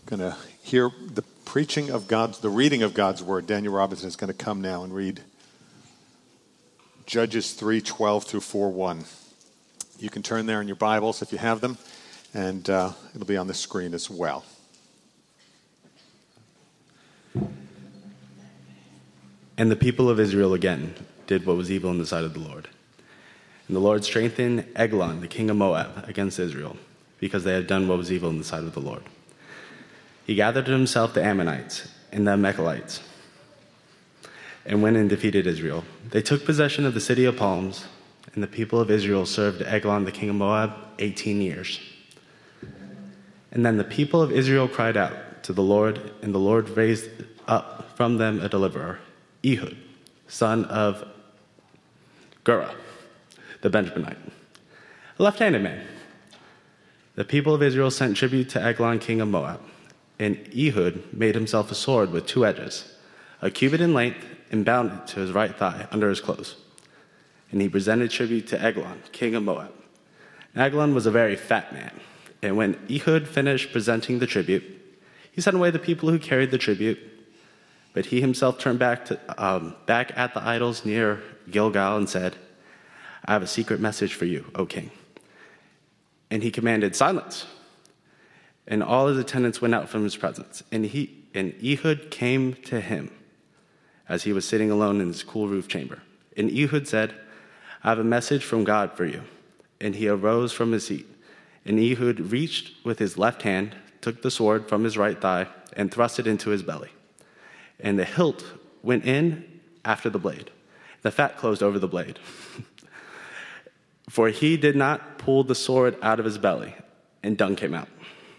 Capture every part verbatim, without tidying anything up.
going to hear the preaching of God's, the reading of God's word. Daniel Robinson is going to come now and read Judges three twelve through four one. You can turn there in your Bibles if you have them, and uh, it'll be on the screen as well. And the people of Israel again did what was evil in the sight of the Lord. And the Lord strengthened Eglon, the king of Moab, against Israel, because they had done what was evil in the sight of the Lord. He gathered to himself the Ammonites and the Amalekites, and went and defeated Israel. They took possession of the city of palms, and the people of Israel served Eglon, the king of Moab, eighteen years. And then the people of Israel cried out to the Lord, and the Lord raised up from them a deliverer, Ehud, son of Gurah, the Benjaminite, a left-handed man. The people of Israel sent tribute to Eglon, king of Moab, and Ehud made himself a sword with two edges, a cubit in length, and bound it to his right thigh under his clothes. And he presented tribute to Eglon, king of Moab. Eglon was a very fat man, and when Ehud finished presenting the tribute, he sent away the people who carried the tribute, but he himself turned back to um, back at the idols near Gilgal and said, "I have a secret message for you, O king." And he commanded, "Silence." And all his attendants went out from his presence. And he and Ehud came to him as he was sitting alone in his cool roof chamber. And Ehud said, "I have a message from God for you." And he arose from his seat. And Ehud reached with his left hand, took the sword from his right thigh, and thrust it into his belly. And the hilt went in after the blade. The fat closed over the blade. For he did not pull the sword out of his belly, and dung came out.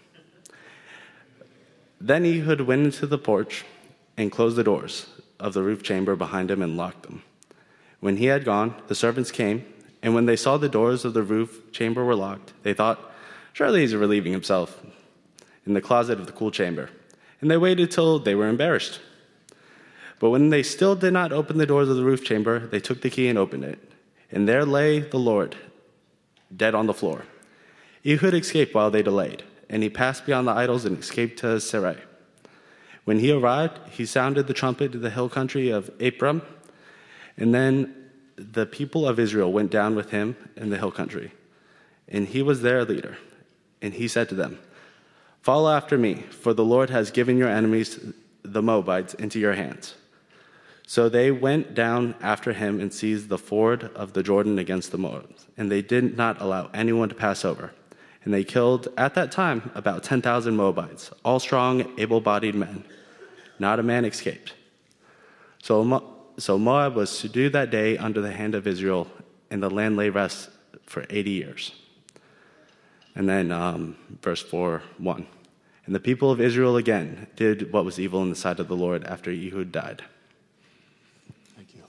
Then Ehud went into the porch and closed the doors of the roof chamber behind him and locked them. When he had gone, the servants came, and when they saw the doors of the roof chamber were locked, they thought, "Surely he's relieving himself in the closet of the cool chamber." And they waited till they were embarrassed. But when they still did not open the doors of the roof chamber, they took the key and opened it. And there lay the Lord, dead on the floor. Ehud escaped while they delayed, and he passed beyond the idols and escaped to Sarai. When he arrived, he sounded the trumpet to the hill country of Ephraim, and then the people of Israel went down with him in the hill country. And he was their leader. And he said to them, "Follow after me, for the Lord has given your enemies, the Moabites, into your hands." So they went down after him and seized the ford of the Jordan against the Moabs, and they did not allow anyone to pass over. And they killed, at that time, about ten thousand Moabites, all strong, able-bodied men. Not a man escaped. So, Mo- so Moab was subdued that day under the hand of Israel, and the land lay rest for eighty years. And then um, verse four, one. And the people of Israel again did what was evil in the sight of the Lord after Ehud died. Thank you.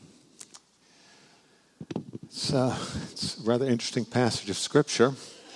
It's, uh, it's a rather interesting passage of Scripture.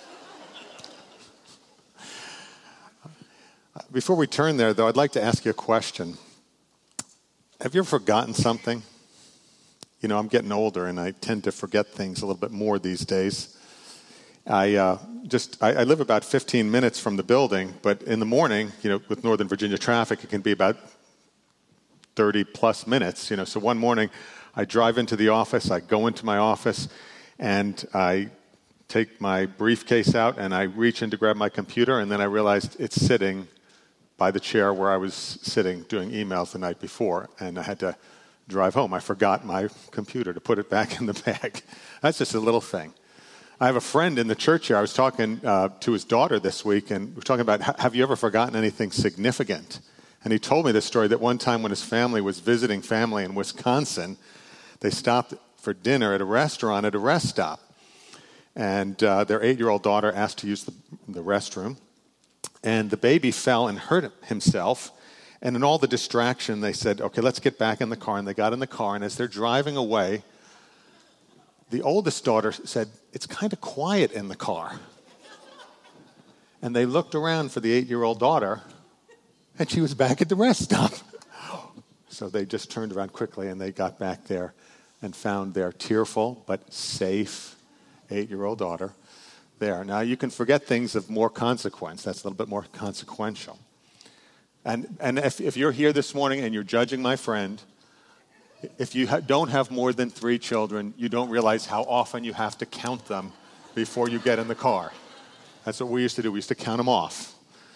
Before we turn there, though, I'd like to ask you a question. Have you ever forgotten something? You know, I'm getting older, and I tend to forget things a little bit more these days. I uh, just I, I live about fifteen minutes from the building, but in the morning, you know, with Northern Virginia traffic, it can be about thirty plus minutes. You know, so one morning, I drive into the office, I go into my office, and I take my briefcase out, and I reach in to grab my computer, and then I realized it's sitting by the chair where I was sitting doing emails the night before, and I had to drive home. I forgot my computer to put it back in the bag. That's just a little thing. I have a friend in the church here. I was talking uh, to his daughter this week, and we were talking about, have you ever forgotten anything significant? And he told me this story that one time when his family was visiting family in Wisconsin, they stopped for dinner at a restaurant at a rest stop. And uh, their eight-year-old daughter asked to use the, the restroom. And the baby fell and hurt himself. And in all the distraction, they said, okay, let's get back in the car. And they got in the car. And as they're driving away, the oldest daughter said, it's kind of quiet in the car. And they looked around for the eight-year-old daughter, and she was back at the rest stop. So they just turned around quickly, and they got back there and found their tearful but safe eight-year-old daughter there. Now, you can forget things of more consequence. That's a little bit more consequential. And, and if, if you're here this morning and you're judging my friend, if you ha- don't have more than three children, you don't realize how often you have to count them before you get in the car. That's what we used to do. We used to count them off.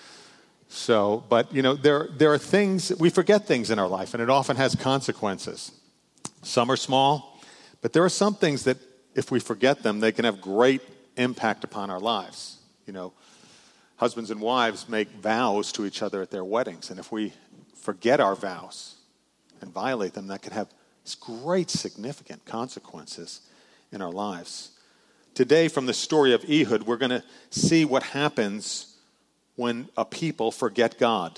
So, but, you know, there, there are things, we forget things in our life, and it often has consequences. Some are small, but there are some things that if we forget them, they can have great impact upon our lives. You know, husbands and wives make vows to each other at their weddings, and if we forget our vows and violate them, that can have great significant consequences in our lives. Today, from the story of Ehud, we're going to see what happens when a people forget God,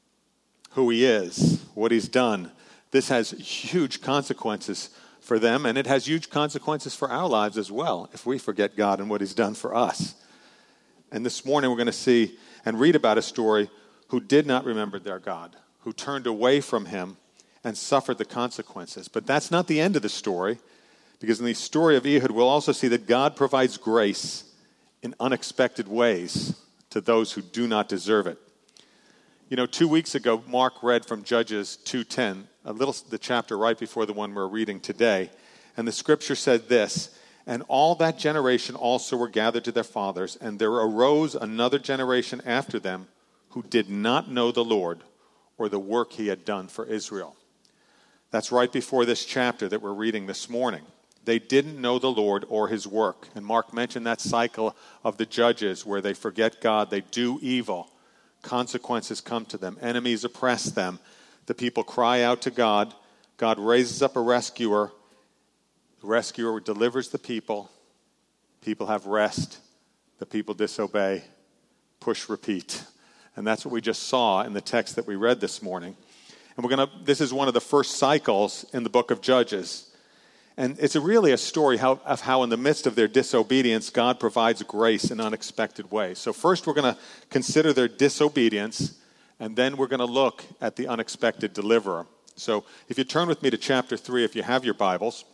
who he is, what he's done. This has huge consequences for them, and it has huge consequences for our lives as well if we forget God and what he's done for us. And this morning we're going to see and read about a story who did not remember their God, who turned away from him and suffered the consequences. But that's not the end of the story, because in the story of Ehud, we'll also see that God provides grace in unexpected ways to those who do not deserve it. You know, two weeks ago, Mark read from Judges two ten, a little the chapter right before the one we're reading today, and the scripture said this: "And all that generation also were gathered to their fathers, and there arose another generation after them who did not know the Lord or the work he had done for Israel." That's right before this chapter that we're reading this morning. They didn't know the Lord or his work. And Mark mentioned that cycle of the judges where they forget God, they do evil. Consequences come to them. Enemies oppress them. The people cry out to God. God raises up a rescuer. The rescuer delivers the people. People have rest. The people disobey. Push, repeat. And that's what we just saw in the text that we read this morning. And we're going to, this is one of the first cycles in the book of Judges. And it's a really a story how, of how in the midst of their disobedience, God provides grace in unexpected ways. So first we're going to consider their disobedience, and then we're going to look at the unexpected deliverer. So if you turn with me to chapter three, if you have your Bibles,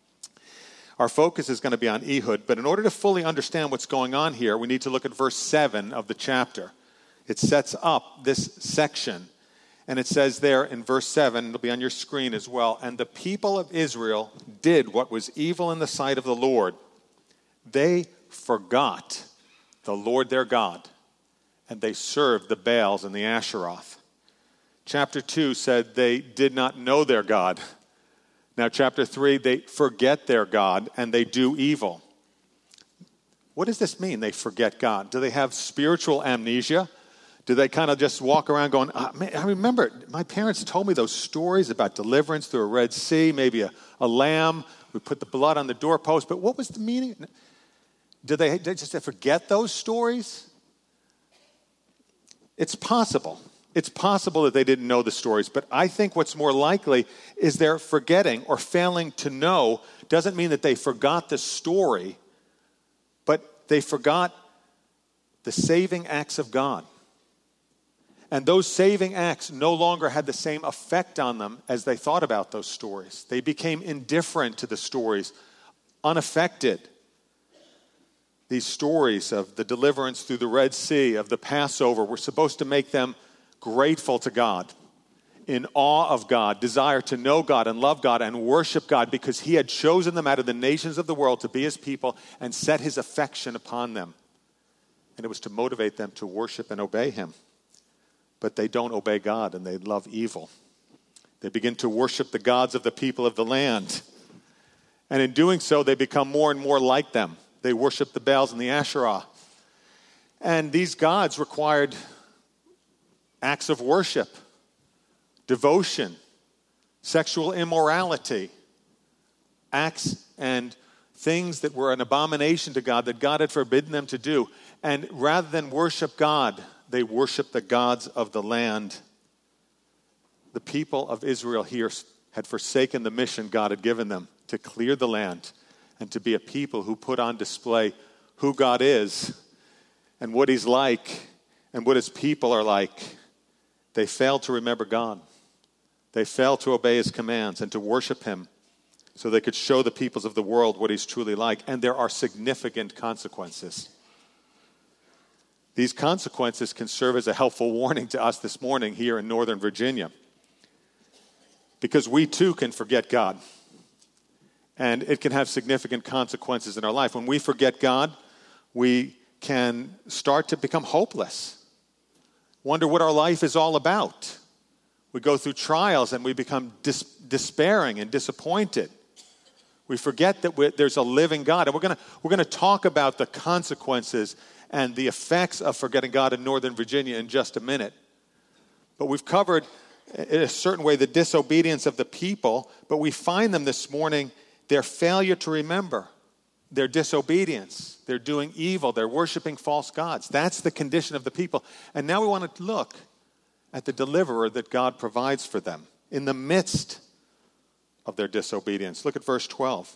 our focus is going to be on Ehud. But in order to fully understand what's going on here, we need to look at verse seven of the chapter. It sets up this section. And it says there in verse seven, it'll be on your screen as well, "And the people of Israel did what was evil in the sight of the Lord. They forgot the Lord their God, and they served the Baals and the Asheroth." Chapter two said they did not know their God. Now chapter three, they forget their God, and they do evil. What does this mean, they forget God? Do they have spiritual amnesia? Do they kind of just walk around going, oh, man, I remember my parents told me those stories about deliverance through a Red Sea, maybe a, a lamb. We put the blood on the doorpost. But what was the meaning? Did they, did they just forget those stories? It's possible. It's possible that they didn't know the stories. But I think what's more likely is they're forgetting or failing to know. Doesn't mean that they forgot the story, but they forgot the saving acts of God. And those saving acts no longer had the same effect on them as they thought about those stories. They became indifferent to the stories, unaffected. These stories of the deliverance through the Red Sea, of the Passover, were supposed to make them grateful to God, in awe of God, desire to know God and love God and worship God, because he had chosen them out of the nations of the world to be his people and set his affection upon them. And it was to motivate them to worship and obey him. But they don't obey God, and they love evil. They begin to worship the gods of the people of the land. And in doing so, they become more and more like them. They worship the Baals and the Asherah. And these gods required acts of worship, devotion, sexual immorality, acts and things that were an abomination to God, that God had forbidden them to do. And rather than worship God, they worshiped the gods of the land. The people of Israel here had forsaken the mission God had given them to clear the land and to be a people who put on display who God is and what he's like and what his people are like. They failed to remember God. They failed to obey his commands and to worship him so they could show the peoples of the world what he's truly like. And there are significant consequences. These consequences can serve as a helpful warning to us this morning here in Northern Virginia, because we too can forget God, and it can have significant consequences in our life. When we forget God, we can start to become hopeless, wonder what our life is all about. We go through trials and we become dis- despairing and disappointed. We forget that we're, there's a living God. And we're going we're going to talk about the consequences and the effects of forgetting God in Northern Virginia in just a minute. But we've covered, in a certain way, the disobedience of the people, but we find them this morning, their failure to remember, their disobedience. They're doing evil. They're worshiping false gods. That's the condition of the people. And now we want to look at the deliverer that God provides for them in the midst of their disobedience. Look at verse twelve.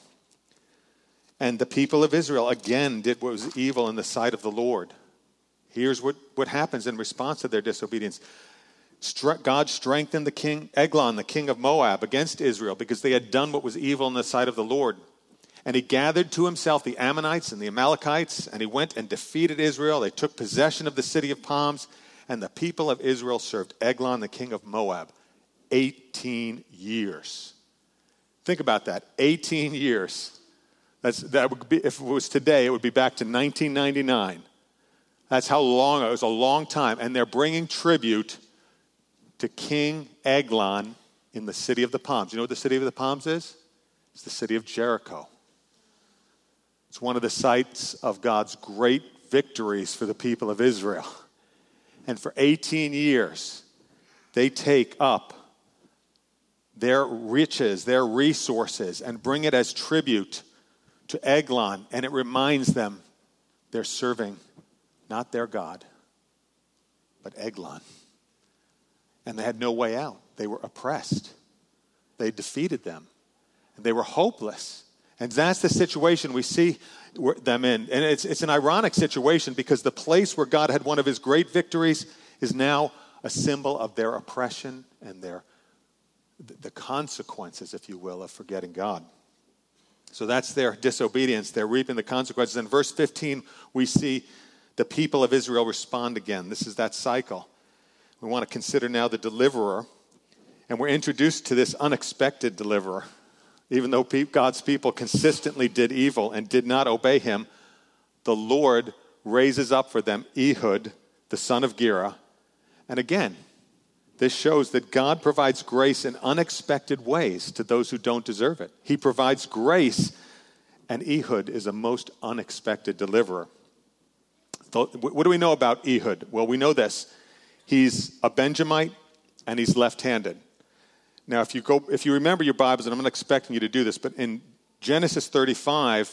And the people of Israel again did what was evil in the sight of the Lord. Here's what, what happens in response to their disobedience. God strengthened the king, Eglon, the king of Moab, against Israel because they had done what was evil in the sight of the Lord. And he gathered to himself the Ammonites and the Amalekites, and he went and defeated Israel. They took possession of the city of palms, and the people of Israel served Eglon, the king of Moab, eighteen years. Think about that, eighteen years. That's, that would be, if it was today, it would be back to nineteen ninety-nine. That's how long, it was a long time. And they're bringing tribute to King Eglon in the city of the palms. You know what the city of the palms is? It's the city of Jericho. It's one of the sites of God's great victories for the people of Israel. And for eighteen years, they take up their riches, their resources, and bring it as tribute to Eglon. And it reminds them they're serving not their God, but Eglon. And they had no way out. They were oppressed. They defeated them. And they were hopeless. And that's the situation we see them in. And it's, it's an ironic situation because the place where God had one of his great victories is now a symbol of their oppression and their the consequences, if you will, of forgetting God. So that's their disobedience. They're reaping the consequences. In verse fifteen, we see the people of Israel respond again. This is that cycle. We want to consider now the deliverer. And we're introduced to this unexpected deliverer. Even though God's people consistently did evil and did not obey him, the Lord raises up for them Ehud, the son of Gera. And again, this shows that God provides grace in unexpected ways to those who don't deserve it. He provides grace, and Ehud is a most unexpected deliverer. What do we know about Ehud? Well, we know this. He's a Benjamite, and he's left-handed. Now, if you go, if you remember your Bibles, and I'm not expecting you to do this, but in Genesis thirty-five,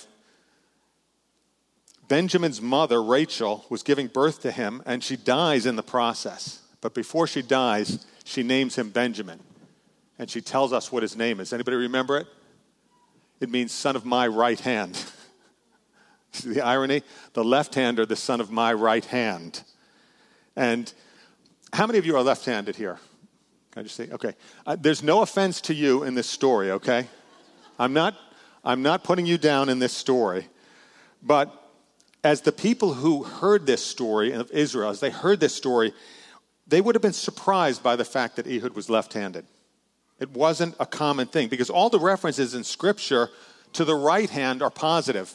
Benjamin's mother, Rachel, was giving birth to him, and she dies in the process. But before she dies, she names him Benjamin, and she tells us what his name is. Anybody remember it? It means son of my right hand. See the irony? The left-hander, the son of my right hand. And how many of you are left-handed here? Can I just say, okay. Uh, there's no offense to you in this story, okay? I'm not, I'm not putting you down in this story. But as the people who heard this story of Israel, as they heard this story, they would have been surprised by the fact that Ehud was left-handed. It wasn't a common thing because all the references in Scripture to the right hand are positive.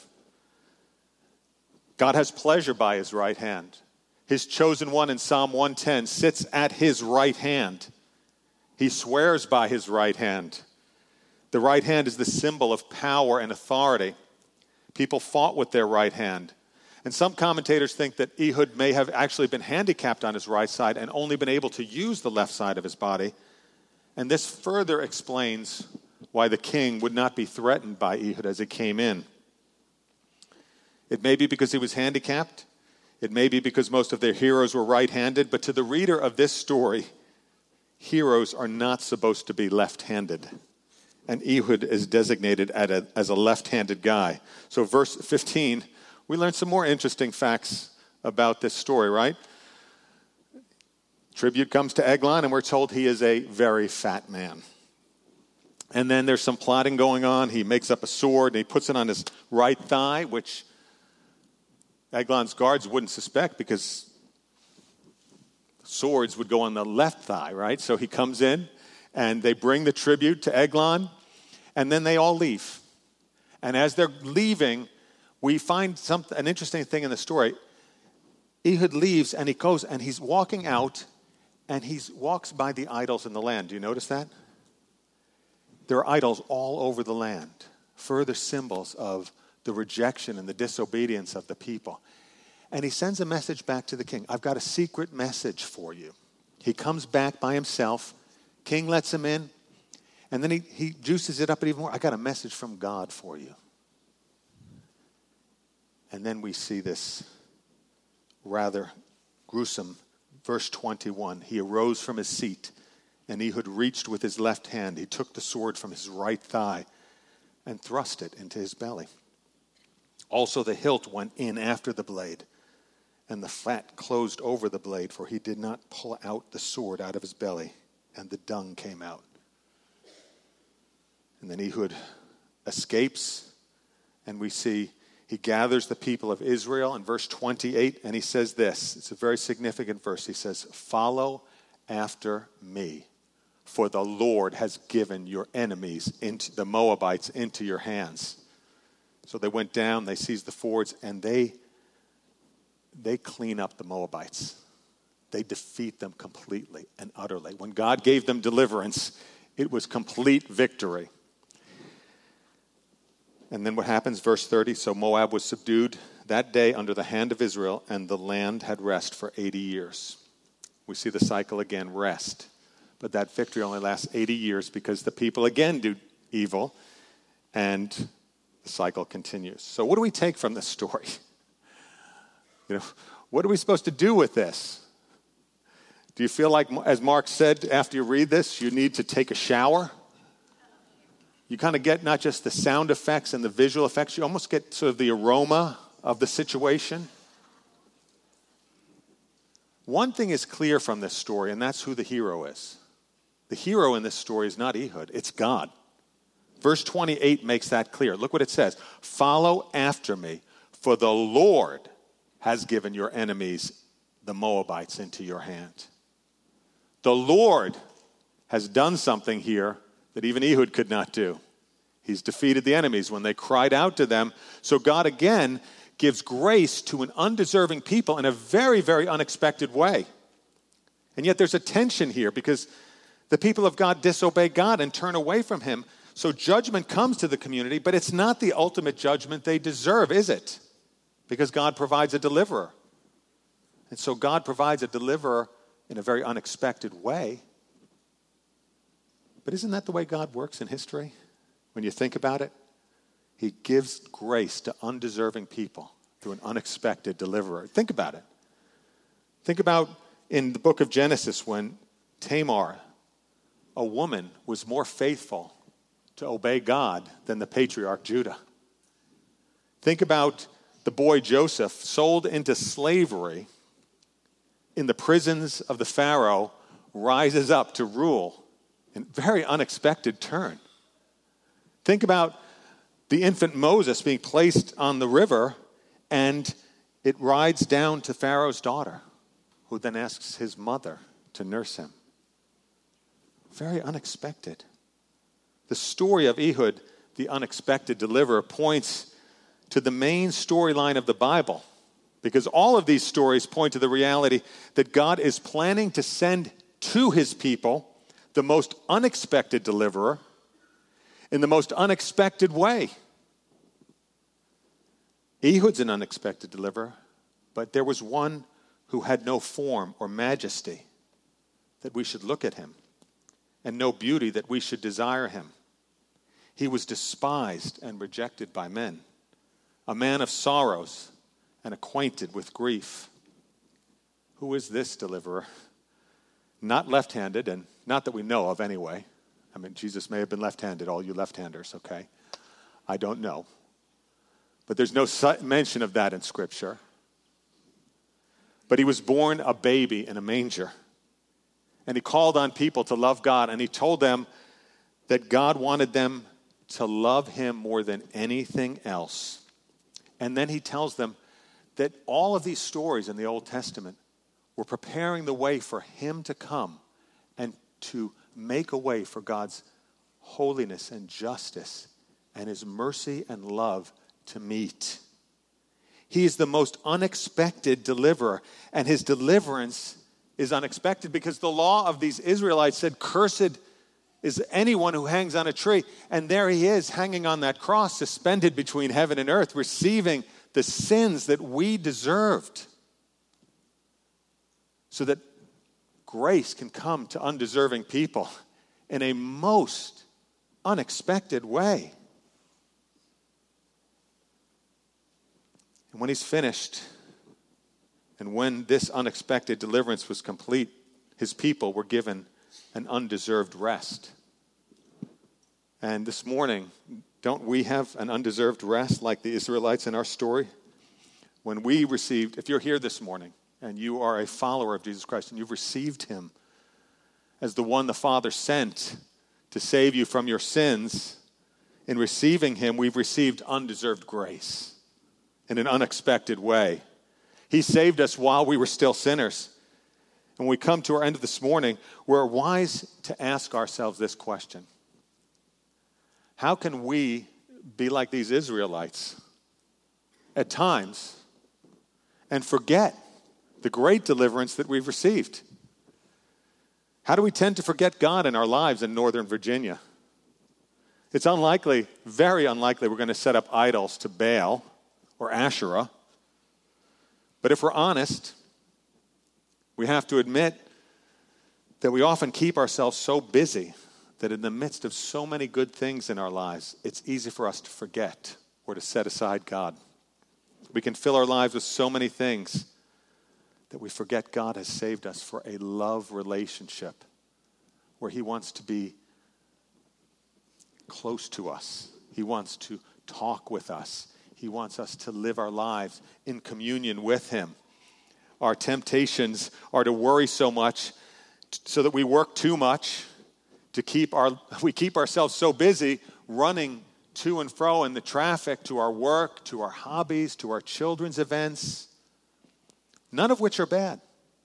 God has pleasure by his right hand. His chosen one in Psalm one ten sits at his right hand. He swears by his right hand. The right hand is the symbol of power and authority. People fought with their right hand. And some commentators think that Ehud may have actually been handicapped on his right side and only been able to use the left side of his body. And this further explains why the king would not be threatened by Ehud as he came in. It may be because he was handicapped. It may be because most of their heroes were right-handed. But to the reader of this story, heroes are not supposed to be left-handed. And Ehud is designated as a left-handed guy. So verse fifteen, we learn some more interesting facts about this story, right? Tribute comes to Eglon, and we're told he is a very fat man. And then there's some plotting going on. He makes up a sword, and he puts it on his right thigh, which Eglon's guards wouldn't suspect because swords would go on the left thigh, right? So he comes in, and they bring the tribute to Eglon, and then they all leave. And as they're leaving, we find some, an interesting thing in the story. Ehud leaves, and he goes, and he's walking out, and he walks by the idols in the land. Do you notice that? There are idols all over the land, further symbols of the rejection and the disobedience of the people. And he sends a message back to the king. I've got a secret message for you. He comes back by himself. King lets him in. And then he, he juices it up even more. I got a message from God for you. And then we see this rather gruesome verse twenty-one. He arose from his seat, and Ehud reached with his left hand. He took the sword from his right thigh and thrust it into his belly. Also the hilt went in after the blade, and the fat closed over the blade, for he did not pull out the sword out of his belly, and the dung came out. And then Ehud escapes, and we see he gathers the people of Israel in verse twenty-eight, and he says this. It's a very significant verse. He says, "Follow after me, for the Lord has given your enemies, into the Moabites, into your hands." So they went down, they seized the fords, and they, they clean up the Moabites. They defeat them completely and utterly. When God gave them deliverance, it was complete victory. And then what happens, verse thirty, so Moab was subdued that day under the hand of Israel, and the land had rest for eighty years. We see the cycle again, rest. But that victory only lasts eighty years because the people again do evil, and the cycle continues. So what do we take from this story? You know, what are we supposed to do with this? Do you feel like, as Mark said, after you read this, you need to take a shower? You kind of get not just the sound effects and the visual effects, you almost get sort of the aroma of the situation. One thing is clear from this story, and that's who the hero is. The hero in this story is not Ehud, it's God. Verse twenty-eight makes that clear. Look what it says. "Follow after me, for the Lord has given your enemies, the Moabites, into your hand." The Lord has done something here that even Ehud could not do. He's defeated the enemies when they cried out to them. So God again gives grace to an undeserving people in a very, very unexpected way. And yet there's a tension here because the people of God disobey God and turn away from him. So judgment comes to the community, but it's not the ultimate judgment they deserve, is it? Because God provides a deliverer. And so God provides a deliverer in a very unexpected way. But isn't that the way God works in history? When you think about it, he gives grace to undeserving people through an unexpected deliverer. Think about it. Think about in the book of Genesis when Tamar, a woman, was more faithful to obey God than the patriarch Judah. Think about the boy Joseph, sold into slavery in the prisons of the Pharaoh, rises up to rule in a very unexpected turn. Think about the infant Moses being placed on the river, and it rides down to Pharaoh's daughter, who then asks his mother to nurse him. Very unexpected. The story of Ehud, the unexpected deliverer, points to the main storyline of the Bible, because all of these stories point to the reality that God is planning to send to his people the most unexpected deliverer in the most unexpected way. Ehud's an unexpected deliverer, but there was one who had no form or majesty that we should look at him, and no beauty that we should desire him. He was despised and rejected by men, a man of sorrows and acquainted with grief. Who is this deliverer? Not left-handed, and not that we know of anyway. I mean, Jesus may have been left-handed, all you left-handers, okay? I don't know. But there's no mention of that in Scripture. But he was born a baby in a manger. And he called on people to love God, and he told them that God wanted them to love him more than anything else. And then he tells them that all of these stories in the Old Testament We're preparing the way for him to come and to make a way for God's holiness and justice and his mercy and love to meet. He is the most unexpected deliverer, and his deliverance is unexpected because the law of these Israelites said, cursed is anyone who hangs on a tree. And there he is hanging on that cross, suspended between heaven and earth, receiving the sins that we deserved, so that grace can come to undeserving people in a most unexpected way. And when he's finished, and when this unexpected deliverance was complete, his people were given an undeserved rest. And this morning, don't we have an undeserved rest like the Israelites in our story? When we received, if you're here this morning and you are a follower of Jesus Christ and you've received him as the one the Father sent to save you from your sins, in receiving him, we've received undeserved grace in an unexpected way. He saved us while we were still sinners. And when we come to our end of this morning, we're wise to ask ourselves this question. How can we be like these Israelites at times and forget the great deliverance that we've received? How do we tend to forget God in our lives in Northern Virginia? It's unlikely, very unlikely, we're going to set up idols to Baal or Asherah. But if we're honest, we have to admit that we often keep ourselves so busy that in the midst of so many good things in our lives, it's easy for us to forget or to set aside God. We can fill our lives with so many things that we forget God has saved us for a love relationship where he wants to be close to us. He wants to talk with us. He wants us to live our lives in communion with him. Our temptations are to worry so much so that we work too much, to keep our we keep ourselves so busy running to and fro in the traffic, to our work, to our hobbies, to our children's events, none of which are bad.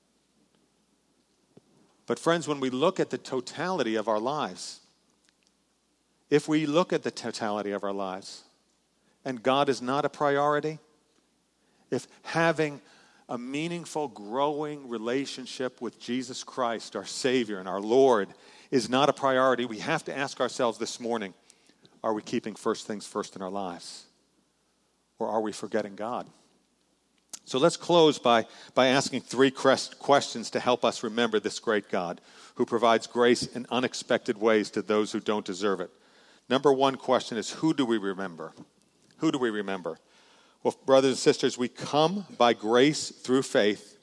But friends, when we look at the totality of our lives, if we look at the totality of our lives, and God is not a priority, if having a meaningful, growing relationship with Jesus Christ, our Savior and our Lord, is not a priority, we have to ask ourselves this morning, are we keeping first things first in our lives? Or are we forgetting God? So let's close by, by asking three questions to help us remember this great God who provides grace in unexpected ways to those who don't deserve it. Number one question is, who do we remember? Who do we remember? Well, brothers and sisters, we come by grace through faith.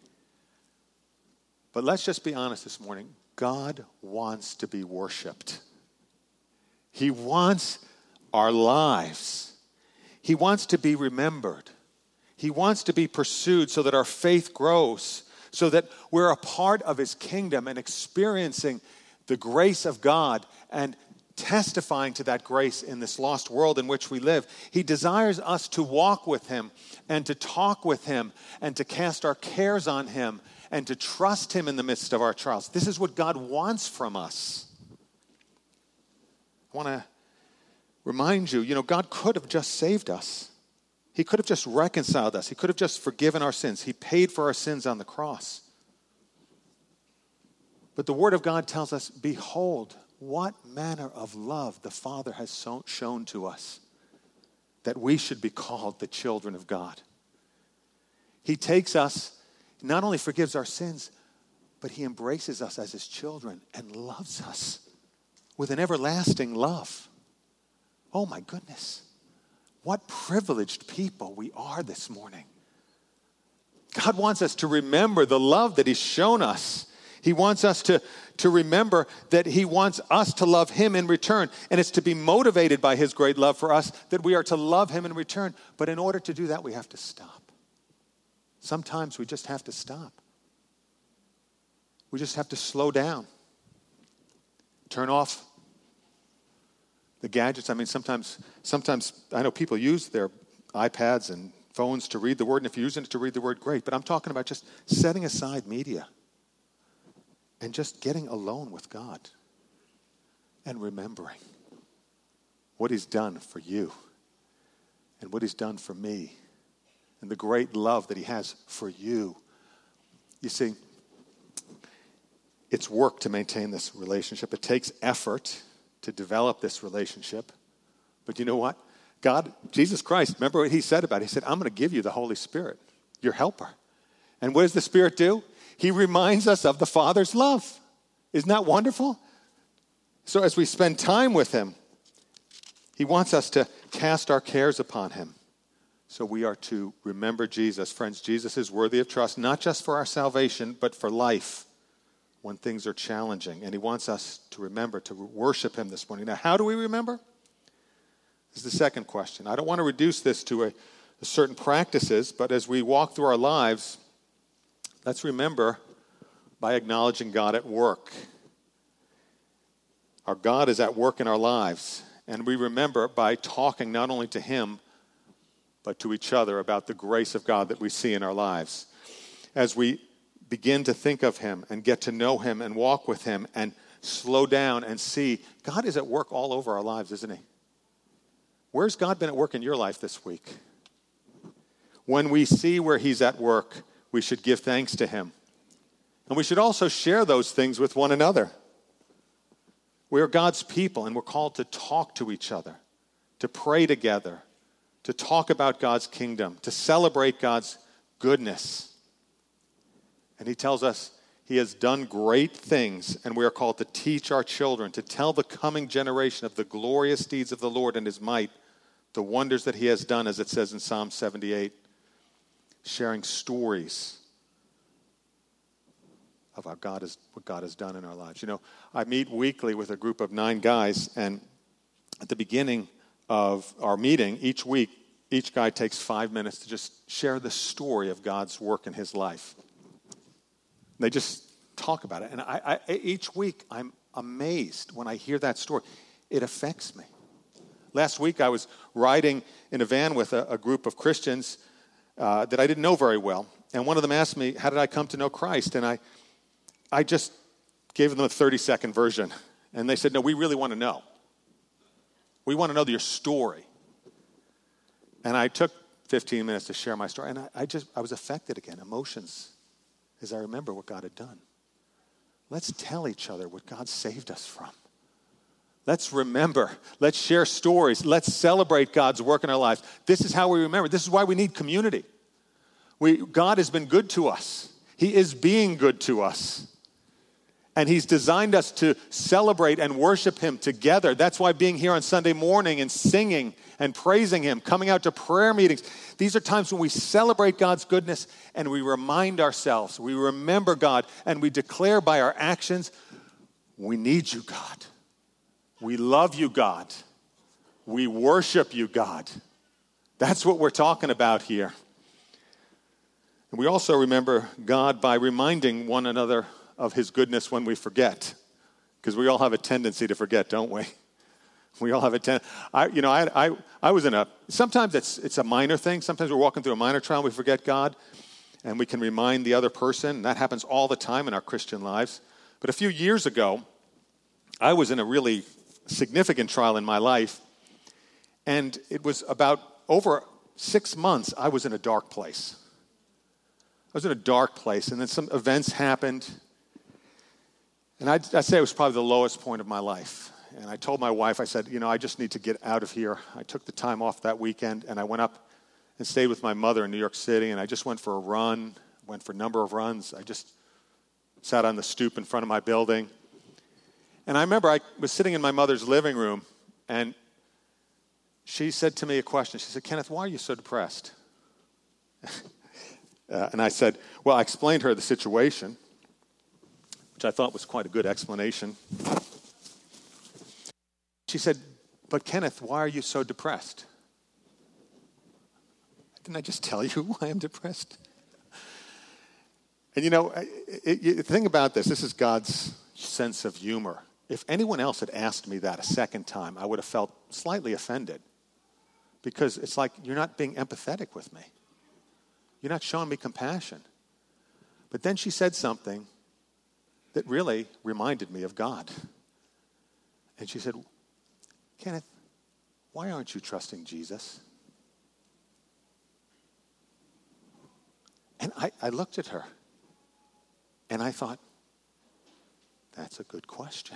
But let's just be honest this morning. God wants to be worshiped. He wants our lives. He wants to be remembered. He wants to be pursued so that our faith grows, so that we're a part of his kingdom and experiencing the grace of God and testifying to that grace in this lost world in which we live. He desires us to walk with him and to talk with him and to cast our cares on him and to trust him in the midst of our trials. This is what God wants from us. I want to remind you, you know, God could have just saved us. He could have just reconciled us. He could have just forgiven our sins. He paid for our sins on the cross. But the Word of God tells us, behold, what manner of love the Father has so, shown to us, that we should be called the children of God. He takes us, not only forgives our sins, but he embraces us as his children and loves us with an everlasting love. Oh my goodness. What privileged people we are this morning. God wants us to remember the love that he's shown us. He wants us to, to remember that he wants us to love him in return. And it's to be motivated by his great love for us that we are to love him in return. But in order to do that, we have to stop. Sometimes we just have to stop. We just have to slow down. Turn off the gadgets. I mean, sometimes, sometimes I know people use their iPads and phones to read the Word, and if you're using it to read the Word, great. But I'm talking about just setting aside media and just getting alone with God and remembering what He's done for you and what He's done for me and the great love that He has for you. You see, it's work to maintain this relationship. It takes effort to develop this relationship. But you know what? God, Jesus Christ, remember what He said about it? He said, I'm going to give you the Holy Spirit, your helper. And what does the Spirit do? He reminds us of the Father's love. Isn't that wonderful? So as we spend time with Him, He wants us to cast our cares upon Him. So we are to remember Jesus. Friends, Jesus is worthy of trust, not just for our salvation, but for life when things are challenging. And He wants us to remember, to worship Him this morning. Now, how do we remember? This is the second question. I don't want to reduce this to a, a certain practices, but as we walk through our lives, let's remember by acknowledging God at work. Our God is at work in our lives, and we remember by talking not only to Him, but to each other about the grace of God that we see in our lives. As we begin to think of Him and get to know Him and walk with Him and slow down and see, God is at work all over our lives, isn't He? Where's God been at work in your life this week? When we see where He's at work, we should give thanks to Him. And we should also share those things with one another. We are God's people, and we're called to talk to each other, to pray together, to talk about God's kingdom, to celebrate God's goodness. And He tells us He has done great things, and we are called to teach our children, to tell the coming generation of the glorious deeds of the Lord and His might, the wonders that He has done, as it says in Psalm seventy-eight, sharing stories of how God is, what God has done in our lives. You know, I meet weekly with a group of nine guys, and at the beginning of our meeting, each week, each guy takes five minutes to just share the story of God's work in his life. They just talk about it. And I, I, each week, I'm amazed when I hear that story. It affects me. Last week, I was riding in a van with a, a group of Christians uh, that I didn't know very well. And one of them asked me, how did I come to know Christ? And I, I just gave them a thirty-second version. And they said, no, we really want to know. We want to know your story. And I took fifteen minutes to share my story. And I, I just, I was affected again, emotions, as I remember what God had done. Let's tell each other what God saved us from. Let's remember. Let's share stories. Let's celebrate God's work in our lives. This is how we remember. This is why we need community. We, God has been good to us. He is being good to us. And He's designed us to celebrate and worship Him together. That's why being here on Sunday morning and singing and praising Him, coming out to prayer meetings, these are times when we celebrate God's goodness and we remind ourselves, we remember God, and we declare by our actions, we need you, God. We love you, God. We worship you, God. That's what we're talking about here. And we also remember God by reminding one another of His goodness when we forget. Because we all have a tendency to forget, don't we? We all have a tendency. I, you know, I, I, I was in a, sometimes it's, it's a minor thing. Sometimes we're walking through a minor trial and we forget God. And we can remind the other person. And that happens all the time in our Christian lives. But a few years ago, I was in a really significant trial in my life. And it was about over six months, I was in a dark place. I was in a dark place. And then some events happened. And I'd, I'd say it was probably the lowest point of my life. And I told my wife, I said, you know, I just need to get out of here. I took the time off that weekend, and I went up and stayed with my mother in New York City, and I just went for a run, went for a number of runs. I just sat on the stoop in front of my building. And I remember I was sitting in my mother's living room, and she said to me a question. She said, Kenneth, why are you so depressed? uh, and I said, well, I explained her the situation, which I thought was quite a good explanation. She said, but Kenneth, why are you so depressed? Didn't I just tell you why I'm depressed? And you know, it, it, the thing about this, this is God's sense of humor. If anyone else had asked me that a second time, I would have felt slightly offended. Because it's like, you're not being empathetic with me. You're not showing me compassion. But then she said something that really reminded me of God. And she said, Kenneth, why aren't you trusting Jesus? And I, I looked at her, and I thought, that's a good question.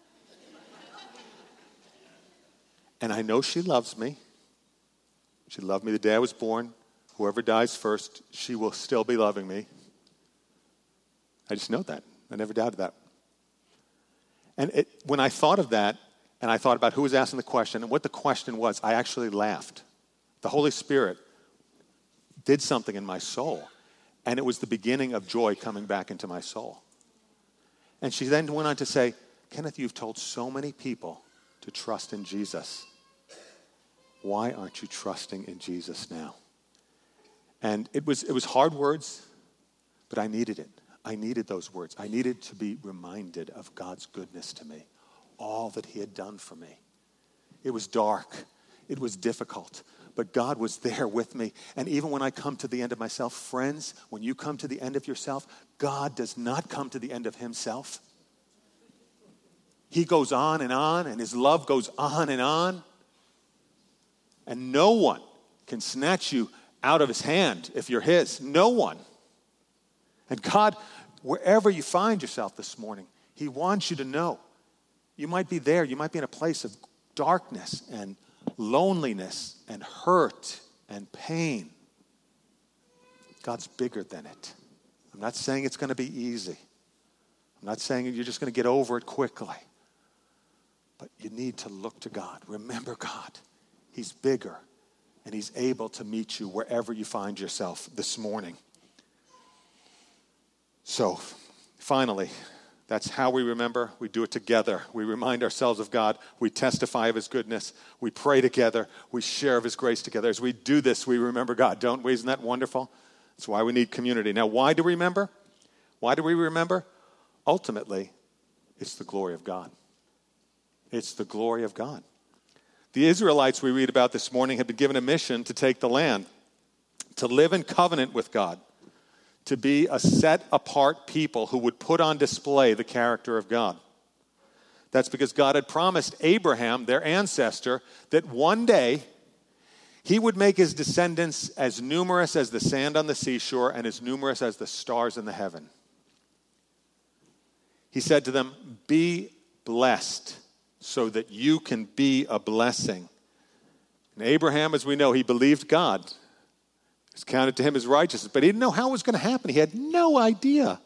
And I know she loves me. She loved me the day I was born. Whoever dies first, she will still be loving me. I just know that. I never doubted that. And it, when I thought of that, and I thought about who was asking the question and what the question was, I actually laughed. The Holy Spirit did something in my soul, and it was the beginning of joy coming back into my soul. And she then went on to say, Kenneth, you've told so many people to trust in Jesus. Why aren't you trusting in Jesus now? And it was it was hard words, but I needed it. I needed those words. I needed to be reminded of God's goodness to me, all that he had done for me. It was dark. It was difficult. But God was there with me. And even when I come to the end of myself, friends, when you come to the end of yourself, God does not come to the end of himself. He goes on and on, and his love goes on and on. And no one can snatch you out of his hand if you're his. No one. And God, wherever you find yourself this morning, he wants you to know. You might be there. You might be in a place of darkness and loneliness and hurt and pain. God's bigger than it. I'm not saying it's going to be easy. I'm not saying you're just going to get over it quickly. But you need to look to God. Remember God. He's bigger, and he's able to meet you wherever you find yourself this morning. So, finally, that's how we remember. We do it together. We remind ourselves of God. We testify of his goodness. We pray together. We share of his grace together. As we do this, we remember God, don't we? Isn't that wonderful? That's why we need community. Now, why do we remember? Why do we remember? Ultimately, it's the glory of God. It's the glory of God. The Israelites we read about this morning had been given a mission to take the land, to live in covenant with God, to be a set-apart people who would put on display the character of God. That's because God had promised Abraham, their ancestor, that one day he would make his descendants as numerous as the sand on the seashore and as numerous as the stars in the heaven. He said to them, be blessed so that you can be a blessing. And Abraham, as we know, he believed God. It's counted to him as righteousness, but he didn't know how it was going to happen. He had no idea.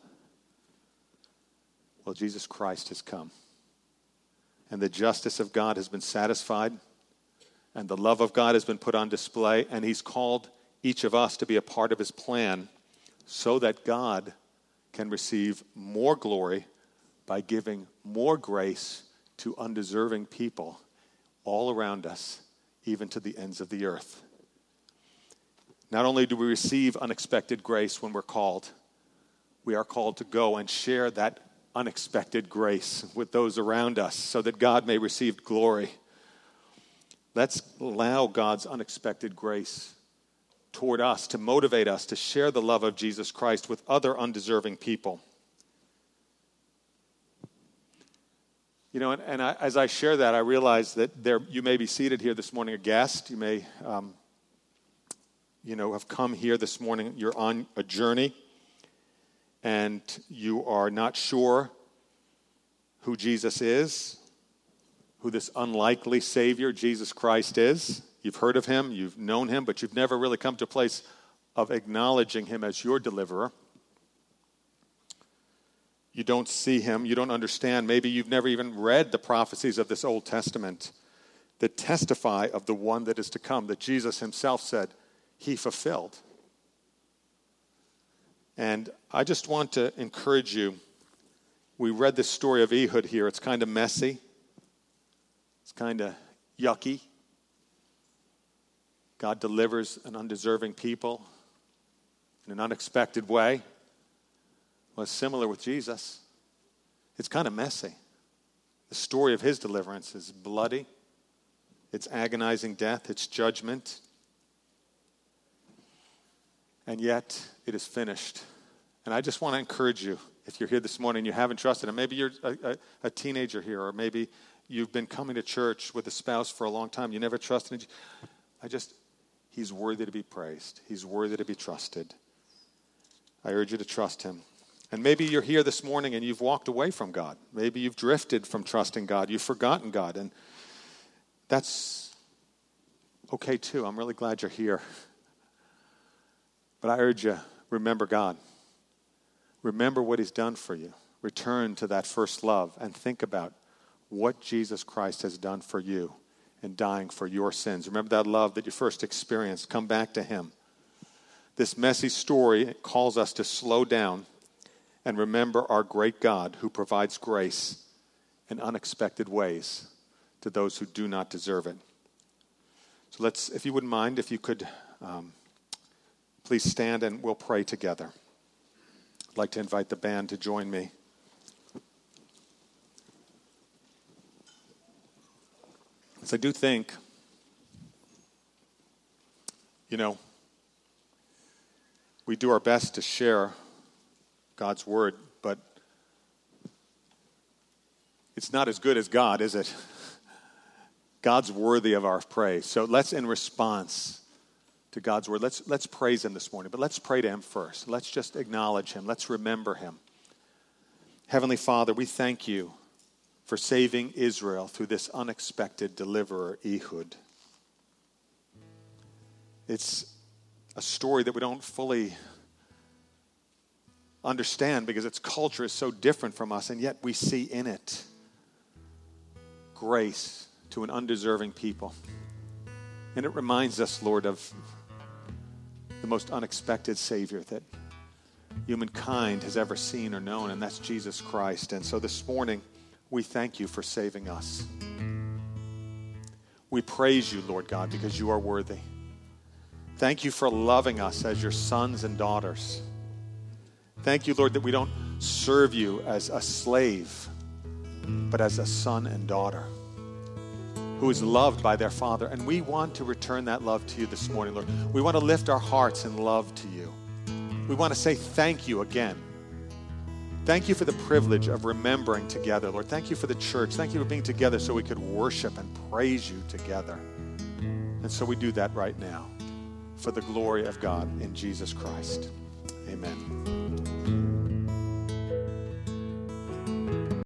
Well, Jesus Christ has come, and the justice of God has been satisfied, and the love of God has been put on display, and he's called each of us to be a part of his plan so that God can receive more glory by giving more grace to undeserving people all around us, even to the ends of the earth. Not only do we receive unexpected grace when we're called, we are called to go and share that unexpected grace with those around us so that God may receive glory. Let's allow God's unexpected grace toward us to motivate us to share the love of Jesus Christ with other undeserving people. You know, and, and I, as I share that, I realize that there you may be seated here this morning, a guest. You may, um, you know, have come here this morning. You're on a journey, and you are not sure who Jesus is, who this unlikely Savior, Jesus Christ, is. You've heard of him, you've known him, but you've never really come to a place of acknowledging him as your deliverer. You don't see him. You don't understand. Maybe you've never even read the prophecies of this Old Testament that testify of the one that is to come, that Jesus himself said he fulfilled. And I just want to encourage you. We read this story of Ehud here. It's kind of messy. It's kind of yucky. God delivers an undeserving people in an unexpected way. Well, it's similar with Jesus. It's kind of messy. The story of his deliverance is bloody. It's agonizing death. It's judgment. and yet it is finished. And I just want to encourage you, if you're here this morning and you haven't trusted him, maybe you're a, a, a teenager here, or maybe you've been coming to church with a spouse for a long time, you never trusted him. I just, he's worthy to be praised. He's worthy to be trusted. I urge you to trust him. And maybe you're here this morning and you've walked away from God. Maybe you've drifted from trusting God. You've forgotten God. And that's okay too. I'm really glad you're here. But I urge you, remember God. Remember what he's done for you. Return to that first love and think about what Jesus Christ has done for you in dying for your sins. Remember that love that you first experienced. Come back to him. This messy story calls us to slow down and remember our great God who provides grace in unexpected ways to those who do not deserve it. So let's, if you wouldn't mind, if you could um, please stand and we'll pray together. I'd like to invite the band to join me. So I do think, you know, we do our best to share God's word, but it's not as good as God, is it? God's worthy of our praise. So let's, in response to God's word, let's let's praise him this morning. But let's pray to him first. Let's just acknowledge him. Let's remember him. Heavenly Father, we thank you for saving Israel through this unexpected deliverer, Ehud. It's a story that we don't fully understand because its culture is so different from us, and yet we see in it grace to an undeserving people. And it reminds us, Lord, of the most unexpected Savior that humankind has ever seen or known, and that's Jesus Christ. And so this morning, we thank you for saving us. We praise you, Lord God, because you are worthy. Thank you for loving us as your sons and daughters. Thank you, Lord, that we don't serve you as a slave, but as a son and daughter who is loved by their Father. And we want to return that love to you this morning, Lord. We want to lift our hearts in love to you. We want to say thank you again. Thank you for the privilege of remembering together, Lord. Thank you for the church. Thank you for being together so we could worship and praise you together. And so we do that right now for the glory of God in Jesus Christ. Amen.